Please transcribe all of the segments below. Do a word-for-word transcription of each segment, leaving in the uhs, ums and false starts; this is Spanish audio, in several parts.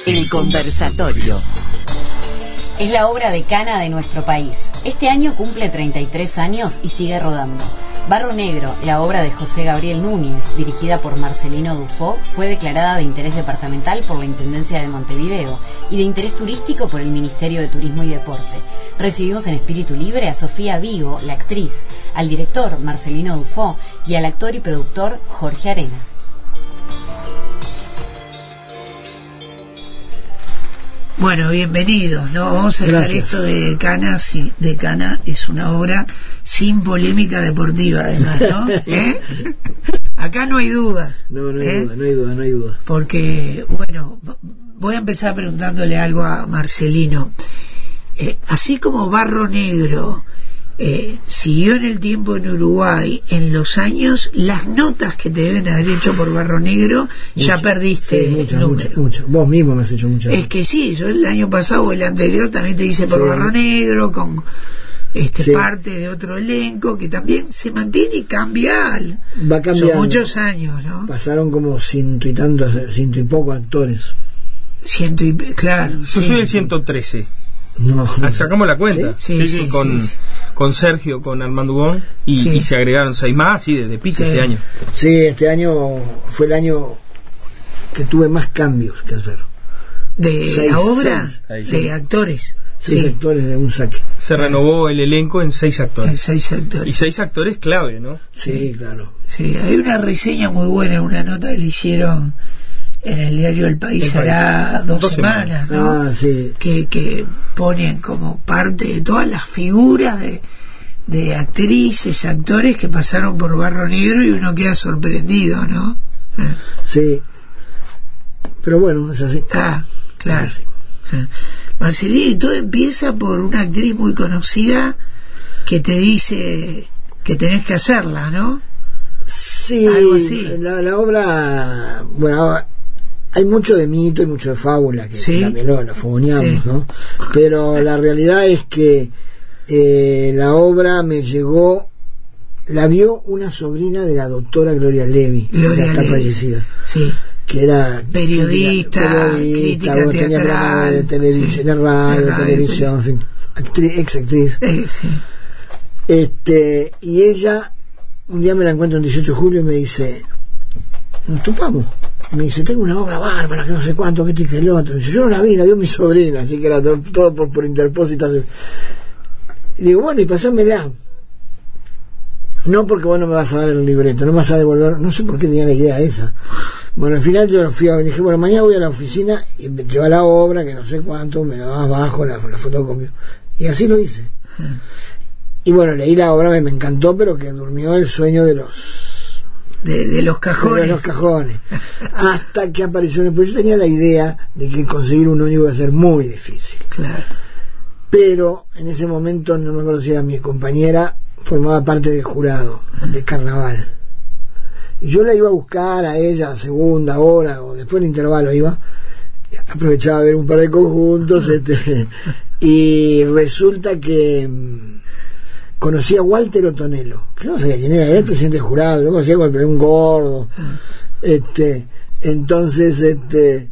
El conversatorio. Es la obra decana de nuestro país. Este año cumple treinta y tres años y sigue rodando. Barro Negro, la obra de José Gabriel Núñez, dirigida por Marcelino Dufo, fue declarada de interés departamental por la Intendencia de Montevideo y de interés turístico por el Ministerio de Turismo y Deporte. Recibimos en espíritu libre a Sofía Vigo, la actriz, al director Marcelino Dufo y al actor y productor Jorge Arena. Bueno, bienvenidos, ¿no? Vamos a dejar Gracias. esto de Decana. Si Decana es una obra sin polémica deportiva, además, ¿no? ¿Eh? Acá no hay dudas. No, no hay ¿eh? duda, no hay duda, no hay duda. Porque, bueno, voy a empezar preguntándole algo a Marcelino. Eh, así como Barro Negro eh, siguió en el tiempo en Uruguay, en los años, las notas que te deben haber hecho por Barro Negro, Mucho. ya perdiste Sí, mucho, número. mucho, mucho. Vos mismo me has hecho muchas. Es que sí, yo el año pasado o el anterior también te hice por Sí. Barro Negro, con este Sí. parte de otro elenco que también se mantiene y cambia. al- Va cambiando. Son muchos años, ¿no? Pasaron como ciento y tantos, ciento y poco actores. Ciento y claro. Yo sí. soy el ciento trece. No. Ah, sacamos la cuenta. Sí, Sí, sí, sí, sí, con, sí. con Sergio, con Armando Ugón, y, Sí. y se agregaron seis más, sí, desde pique Sí. este año. Sí, este año fue el año que tuve más cambios que hacer. De Seis, la obra, seis. Ahí, de sí. actores. Seis Sí, actores de un saque. Se renovó el elenco en seis en actores. seis Y actores. seis actores clave, ¿no? Sí, claro. Sí, hay una reseña muy buena, una nota que le hicieron en el diario El País, El País. hará dos, Dos semanas, ¿no? Ah, sí. que, que ponen como parte de todas las figuras de, de actrices, actores que pasaron por Barro Negro y uno queda sorprendido, ¿no? Eh, Sí. Pero bueno, es así. Ah, claro. Es así. Eh. Marcelino, todo empieza por una actriz muy conocida que te dice que tenés que hacerla, ¿no? Sí, Algo así. La, la obra, bueno, hay mucho de mito y mucho de fábula, que Sí. también lo, lo fogoneamos, Sí. ¿no? Pero la realidad es que eh, la obra me llegó, la vio una sobrina de la doctora Gloria Levy, Gloria que está Levy. fallecida, Sí. que era Periodista, crítica bueno, tenía teatral, programas de televisión, sí. de radio, De de radio, televisión, en fin, actriz, ex actriz. Eh, sí. Este, y ella, un día me la encuentro el dieciocho de julio y me dice, nos topamos. Me dice, tengo una obra bárbara, que no sé cuánto, que este y que el otro. Me dice, yo no la vi, la vio mi sobrina, así que era todo, todo por, por interpósitas. Y digo, bueno, y pasámela. No porque vos no me vas a dar el libreto, no me vas a devolver, no sé por qué tenía la idea esa. Bueno, al final yo fui a, dije, bueno, mañana voy a la oficina y me lleva la obra, que no sé cuánto, me la das bajo, la, la fotocopio. Y así lo hice. Y bueno, leí la obra, me, me encantó, pero que durmió el sueño de los De, de los cajones. de los cajones. Hasta que apareció, pues yo tenía la idea de que conseguir un ómnibus iba a ser muy difícil. Claro. Pero en ese momento, no me acuerdo si era mi compañera, formaba parte del jurado de carnaval. Y yo la iba a buscar a ella a segunda hora, o después del intervalo iba, aprovechaba a ver un par de conjuntos, este, y resulta que mm, conocí a Walter Otonelo, que no sabía quién era, era el presidente del jurado, lo conocía como el- un gordo, este, entonces, este,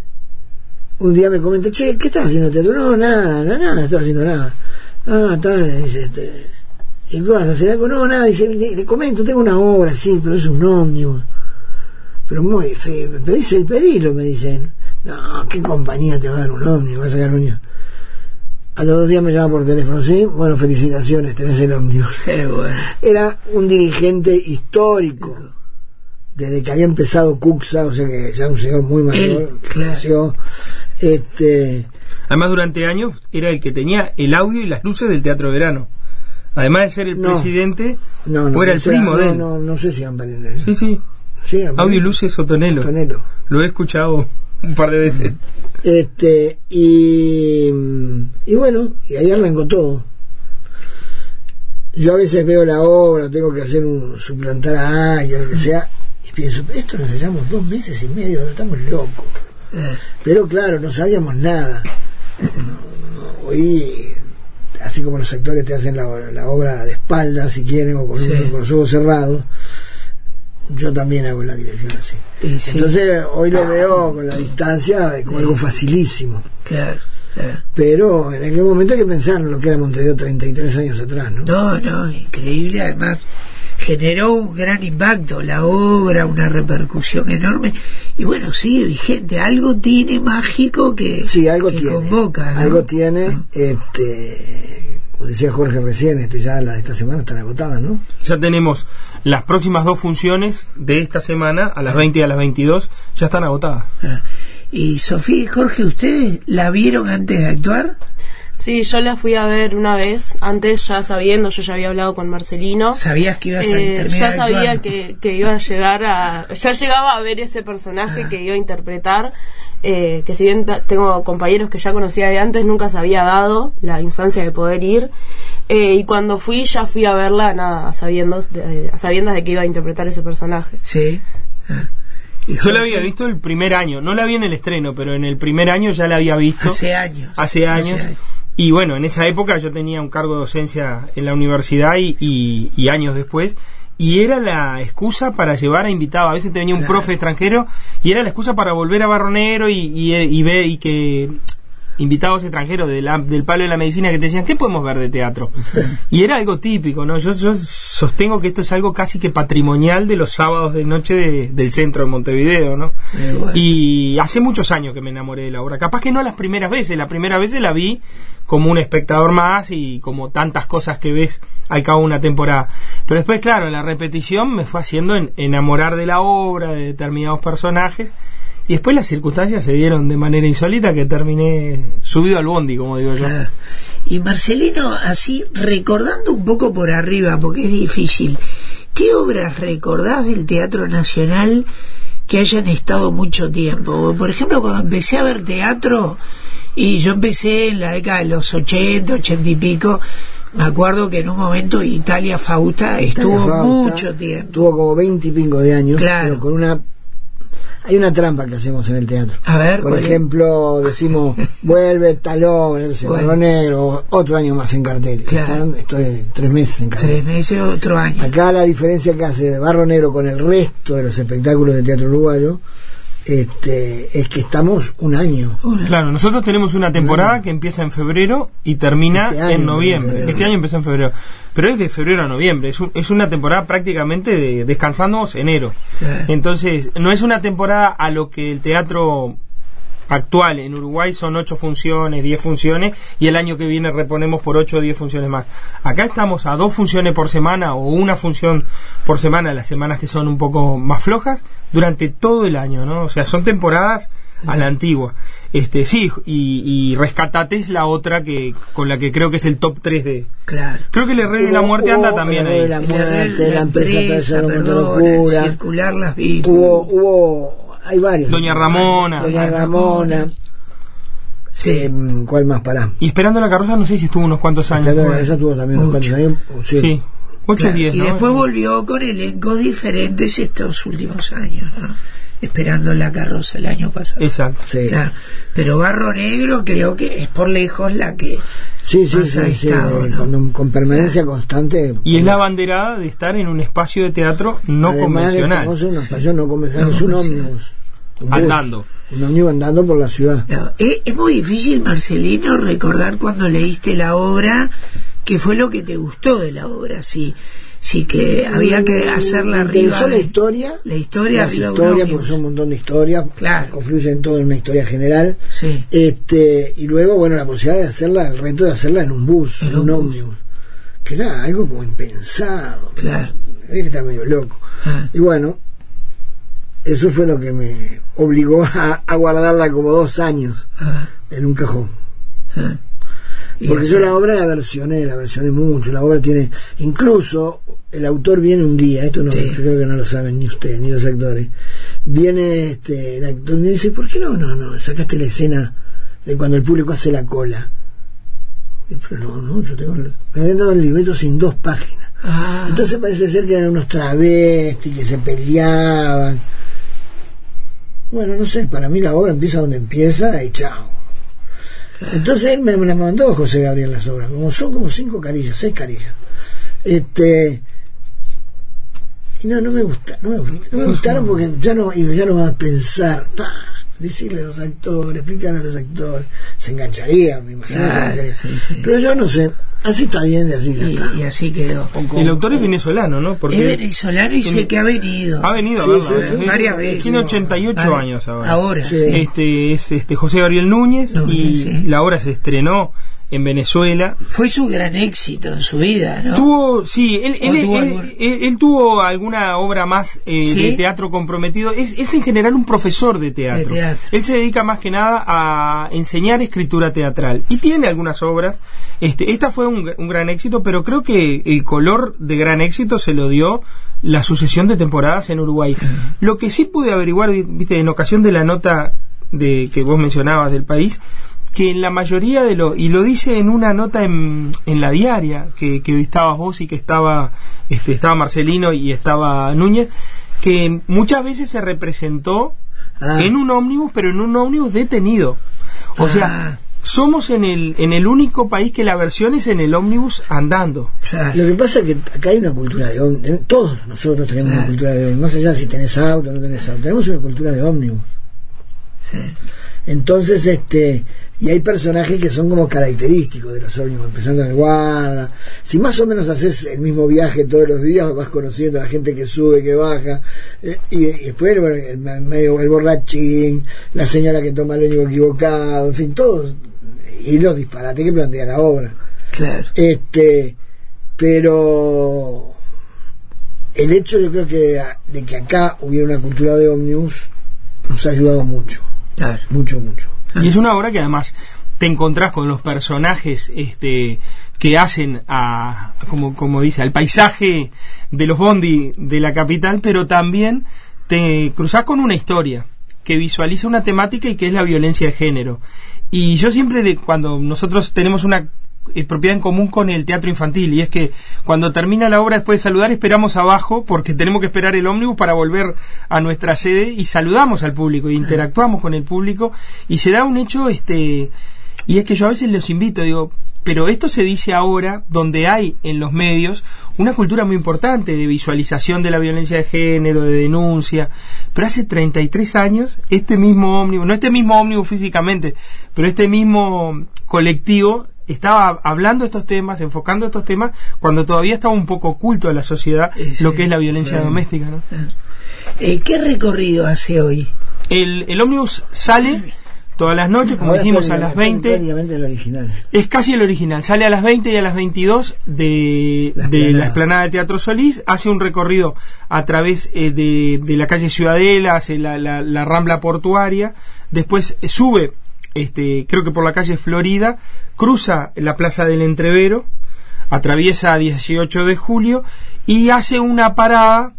un día me comenta, che, ¿qué estás haciendo teatro? No, nada, no, nada, no estoy haciendo nada. Ah, está, dice, este, ¿y qué vas a hacer algo? No, nada, dice, le, le comento, tengo una obra, sí, pero es un ómnibus. Pero muy feo, me pedís el pedilo, me dicen. No, ¿qué compañía te va a dar un ómnibus? ¿Vas a sacar un ómnibus? A los dos días me llama por teléfono, sí, bueno, felicitaciones, tenés el ómnibus. Qué bueno. Era un dirigente histórico, desde que había empezado Cuxa, o sea que ya un señor muy mayor, Él, claro. nació, este, Además, durante años era el que tenía el audio y las luces del Teatro Verano. Además de ser el No. presidente, no, no, o era el o sea, primo no, de él. no, no sé si eran parientes. Sí, sí. Sí, eran Audio y parientes. luces Otonelo. Otonelo. Lo he escuchado un par de veces. Este, y, y bueno, y ahí arrancó todo. Yo a veces veo la obra, tengo que hacer un suplantar a alguien, lo que sea, y pienso, esto nos llevamos dos meses y medio, estamos locos. Eh, Pero claro, no sabíamos nada. No, no, hoy, así como los actores te hacen la, la obra de espaldas, si quieren, o con, Sí. con los ojos cerrados, yo también hago la dirección así. Y sí. Entonces hoy lo veo con la distancia como algo facilísimo. Claro, claro. Pero en aquel momento hay que pensar en lo que era Montevideo treinta y tres años atrás, ¿no? No, no, increíble. Además generó un gran impacto la obra, una repercusión enorme, y bueno, sigue vigente. Algo tiene mágico que, sí, algo que tiene, convoca, ¿no? algo tiene, ¿no? este, como decía Jorge recién, este, ya las de esta semana están agotadas, ¿no? Ya tenemos las próximas dos funciones de esta semana, a las veinte y a las veintidós, ya están agotadas. Ah. Y Sofía y Jorge, ¿ustedes la vieron antes de actuar? Sí, yo la fui a ver una vez, antes ya sabiendo, yo ya había hablado con Marcelino. ¿Sabías que ibas a eh, terminar Ya sabía actuando? que, que iba a llegar a... Ya llegaba a ver ese personaje Ah. que iba a interpretar, eh, que si bien ta- tengo compañeros que ya conocía de antes, nunca se había dado la instancia de poder ir. Eh, y cuando fui, ya fui a verla, nada, a sabiendas de, a sabiendas de que iba a interpretar ese personaje. Sí. Ah. ¿Y Yo Jorge? la había visto el primer año, no la vi en el estreno, pero en el primer año ya la había visto. Hace años. Hace años. Y bueno, en esa época yo tenía un cargo de docencia en la universidad y, y, y años después, y era la excusa para llevar a invitados. A veces te venía un Claro. profe extranjero y era la excusa para volver a Barro Negro y, y, y ver y que invitados extranjeros de la, del palo de la medicina que te decían, ¿qué podemos ver de teatro? Y era algo típico, ¿no? Yo, yo sostengo que esto es algo casi que patrimonial de los sábados de noche de, del centro de Montevideo, ¿no? Eh, bueno. Y hace muchos años que me enamoré de la obra. Capaz que no las primeras veces, la primera vez la vi como un espectador más y como tantas cosas que ves al cabo de una temporada. Pero después, claro, la repetición me fue haciendo en, enamorar de la obra, de determinados personajes. Y después las circunstancias se dieron de manera insólita que terminé subido al bondi, como digo yo. Claro. Y Marcelino, así recordando un poco por arriba, porque es difícil, ¿qué obras recordás del Teatro Nacional que hayan estado mucho tiempo? Por ejemplo, cuando empecé a ver teatro, y yo empecé en la década de los ochenta, ochenta y pico, me acuerdo que en un momento Italia Fausta estuvo Italia Fausta mucho tiempo. Tuvo como veinte y pico de años, Claro. pero con una... Hay una trampa que hacemos en el teatro. A ver, por ¿cuál es? ejemplo, decimos, vuelve tal obra, no sé, Bueno. Barro Negro, otro año más en cartel. Claro. Están, estoy tres meses en cartel. Tres meses, otro año. Acá la diferencia que hace de Barro Negro con el resto de los espectáculos de teatro uruguayo este, es que estamos un año. Una. Claro, nosotros tenemos una temporada que empieza en febrero y termina Este año, en noviembre. en febrero. Este año empezó en febrero. Pero es de febrero a noviembre. Es, un- es una temporada prácticamente de descansamos enero. Claro. Entonces, no es una temporada a lo que el teatro actual en Uruguay son ocho funciones, diez funciones, y el año que viene reponemos por ocho o diez funciones más. Acá estamos a dos funciones por semana o una función por semana, las semanas que son un poco más flojas, durante todo el año, ¿no? O sea, son temporadas a la antigua. Este, sí, y, y Rescatate es la otra que con la que creo que es el top tres de... Claro. Creo que el Herrero y la Hubo- Muerte hubo anda también el Herrero y ahí. la La, Muerte, la, la empresa empresa, Tercero Mundo perdona, Locura. circular las vidas. Hubo, hubo, hay varios. Doña Ramona. Doña Ramona. Sí. Eh, ¿Cuál más? Pará. Y Esperando la Carroza no sé si estuvo unos cuantos años. Claro, esa tuvo también unos mucho. cuantos años. Sí. Sí, ocho o Claro, diez, y ¿no? después volvió con elencos diferentes estos últimos años, ¿no? Esperando la Carroza el año pasado. Exacto. Sí. Claro. Pero Barro Negro creo que es por lejos la que Sí, sí, más sí, ha sí, estado, eh, ¿no? cuando- con permanencia constante. Y es la banderada de estar en un espacio de teatro no Además de convencional. estamos en un espacio no convencional, No es un convencional. ómnibus. Un bus, Andando. Un ómnibus andando por la ciudad. No, es, es muy difícil, Marcelino, recordar cuando leíste la obra qué fue lo que te gustó de la obra. Si, si que había que hacerla Me arriba. interesó la de- historia. La historia Las arriba de un historias, ómnibus. porque son un montón de historias. Claro. Confluyen todo en una historia general. Sí. Este, y luego, bueno, la posibilidad de hacerla, el reto de hacerla en un bus, En en un un bus. ómnibus. Que era algo como impensado. Claro. Hay que estar medio loco. Ah. Y bueno, eso fue lo que me obligó a, a guardarla como dos años Ah, en un cajón. ah. Y Porque así- yo la obra la versioné, la versioné mucho. La obra tiene, incluso el autor viene un día, esto no, Sí. creo que no lo saben ni ustedes ni los actores. Viene este el actor y me dice, ¿por qué no, no, no, sacaste la escena de cuando el público hace la cola? Y, pero no, no, yo tengo, el- me habían dado el libreto sin dos páginas. Ah, Entonces parece ser que eran unos travestis que se peleaban. Bueno, no sé, para mí la obra empieza donde empieza y chao. Entonces él me, me las mandó José Gabriel las obras, como son como cinco carillas, seis carillas. Este Y no, no me gusta, no me gusta, no me gustaron porque ya no, ya no vas a pensar, pa, decirle a los actores, explicarle a los actores, se engancharían, me imagino. Claro, sí, sí. Pero yo no sé, así está bien, y así ya y, está. y así quedó. Y el autor es venezolano, ¿no? Porque es venezolano y sé que ha venido. Ha venido a Sí, verla, sí, ¿eh? sí, varias sí, veces. Tiene ochenta y ocho Vale. años ahora. Ahora, Sí. sí. Este es este José Gabriel Núñez, Núñez, y sí. la obra se estrenó en Venezuela. Fue su gran éxito en su vida, ¿no? Tuvo, sí, él, él, tuvo él- algún- él- él tuvo alguna obra más eh, ¿Sí? de teatro comprometido. Es, es en general un profesor de teatro. De teatro. Él se dedica más que nada a enseñar escritura teatral. Y tiene algunas obras. Este, esta fue un, un gran éxito, pero creo que el color de gran éxito se lo dio la sucesión de temporadas en Uruguay. Lo que sí pude averiguar, viste, en ocasión de la nota de que vos mencionabas del país, que en la mayoría de lo, y lo dice en una nota en, en la diaria, que, que estabas vos y que estaba, este, estaba Marcelino y estaba Núñez, que muchas veces se representó Ah. en un ómnibus, pero en un ómnibus detenido. O Ah. sea, somos en el, en el único país que la versión es en el ómnibus andando. Claro. Lo que pasa es que acá hay una cultura de ómnibus, todos nosotros tenemos Ah. una cultura de ómnibus, más allá de si tenés auto o no tenés auto, tenemos una cultura de ómnibus. Sí. Entonces, este, y hay personajes que son como característicos de los ómnibus, empezando en el guarda. Si más o menos haces el mismo viaje todos los días, vas conociendo a la gente que sube, que baja, eh, y, y después, bueno, el, medio, el borrachín, la señora que toma el ómnibus equivocado, en fin, todos, y los disparates que plantea la obra. Claro. Este, pero el hecho, yo creo que de que acá hubiera una cultura de ómnibus nos ha ayudado mucho. Claro. Mucho, mucho. Y es una obra que además te encontrás con los personajes este que hacen a, como, como dice, al paisaje de los bondi de la capital, pero también te cruzás con una historia que visualiza una temática y que es la violencia de género. Y yo siempre, de, cuando nosotros tenemos una eh, propiedad en común con el teatro infantil, y es que cuando termina la obra, después de saludar, esperamos abajo porque tenemos que esperar el ómnibus para volver a nuestra sede, y saludamos al público e interactuamos con el público, y se da un hecho, este y es que yo a veces los invito, digo, pero esto se dice ahora, donde hay en los medios una cultura muy importante de visualización de la violencia de género, de denuncia, pero hace treinta y tres años este mismo ómnibus, no este mismo ómnibus físicamente, pero este mismo colectivo estaba hablando de estos temas, enfocando estos temas, cuando todavía estaba un poco oculto a la sociedad Sí, lo que es la violencia claro. doméstica, ¿no? Eh, ¿Qué recorrido hace hoy? El, el ómnibus sale todas las noches, como Ahora dijimos, es a las prácticamente- veinte. prácticamente el original. Es casi el original. Sale a las veinte y a las veintidós de La de explanada. la explanada de Teatro Solís. Hace un recorrido a través eh, de, de la calle Ciudadela, hace la, la, la Rambla Portuaria. Después eh, sube, este, creo que por la calle Florida, cruza la Plaza del Entrevero, atraviesa dieciocho de julio y hace una parada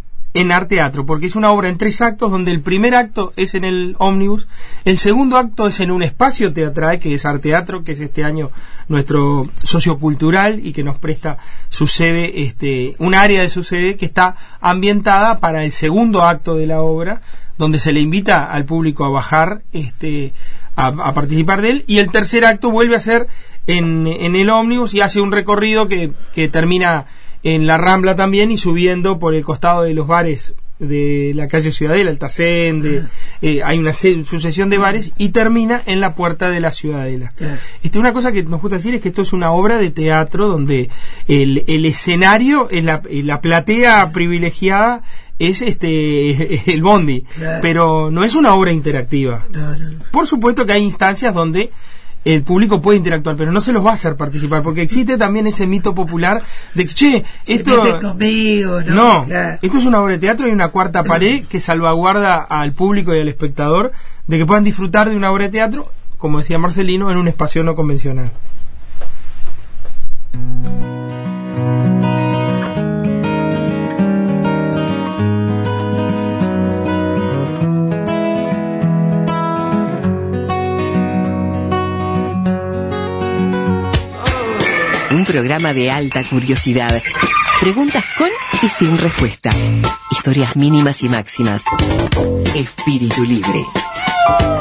en Arteatro, porque es una obra en tres actos, donde el primer acto es en el ómnibus, el segundo acto es en un espacio teatral que es Arteatro, que es este año nuestro socio cultural y que nos presta su sede, este, un área de su sede que está ambientada para el segundo acto de la obra, donde se le invita al público a bajar, este, a, a participar de él, y el tercer acto vuelve a ser en, en el ómnibus y hace un recorrido que, que termina en la Rambla también, y subiendo por el costado de los bares de la calle Ciudadela, el Tacén, de, eh, hay una se- sucesión de bares, y termina en la puerta de la Ciudadela. Claro. Este, una cosa que nos gusta decir es que esto es una obra de teatro donde el, el escenario es la, la platea privilegiada, es este el bondi, Claro. pero no es una obra interactiva. No, no. Por supuesto que hay instancias donde el público puede interactuar, pero no se los va a hacer participar, porque existe también ese mito popular de que, che, Se esto... meten conmigo, ¿no? No, Claro. esto es una obra de teatro y una cuarta pared que salvaguarda al público y al espectador de que puedan disfrutar de una obra de teatro, como decía Marcelino, en un espacio no convencional. Un programa de alta curiosidad. Preguntas con y sin respuesta. Historias mínimas y máximas. Espíritu libre.